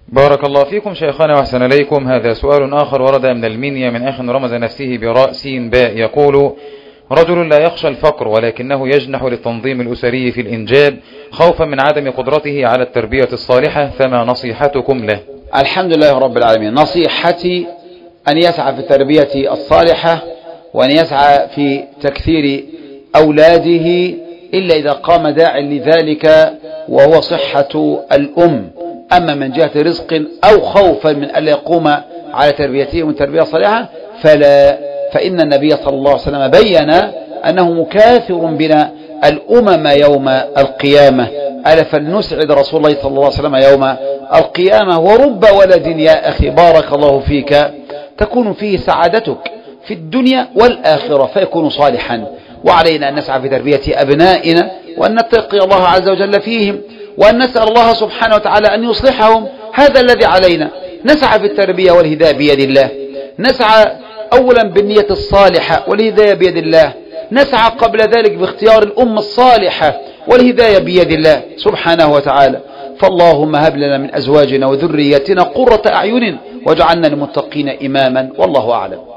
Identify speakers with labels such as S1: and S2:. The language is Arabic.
S1: بارك الله فيكم شيخنا وأحسن إليكم. هذا سؤال آخر ورد من المنيا من أخ رمز نفسه براء سين باء، يقول: رجل لا يخشى الفقر ولكنه يجنح للتنظيم الأسري في الإنجاب خوفا من عدم قدرته على التربية الصالحة، فما نصيحتكم له؟
S2: الحمد لله رب العالمين. نصيحتي أن يسعى في التربية الصالحة وأن يسعى في تكثير أولاده، إلا إذا قام داع لذلك وهو صحة الأم. أما من جهة رزق أو خوفا من ألا يقوم على تربيته من تربية صالحة فإن النبي صلى الله عليه وسلم بين أنه مكاثر بنا الأمم يوم القيامة. ألا فلنسعد رسول الله صلى الله عليه وسلم يوم القيامة. ورب ولد يا أخي بارك الله فيك تكون فيه سعادتك في الدنيا والآخرة فيكون صالحا. وعلينا أن نسعى في تربية أبنائنا وأن نتقي الله عز وجل فيهم وأن نسأل الله سبحانه وتعالى أن يصلحهم. هذا الذي علينا. نسعى في التربية والهداية بيد الله. نسعى أولا بالنية الصالحة والهداية بيد الله. نسعى قبل ذلك باختيار الأم الصالحة والهداية بيد الله سبحانه وتعالى. فاللهم هب لنا من أزواجنا وذرياتنا قرة أعين واجعلنا للمتقين إماما، والله أعلم.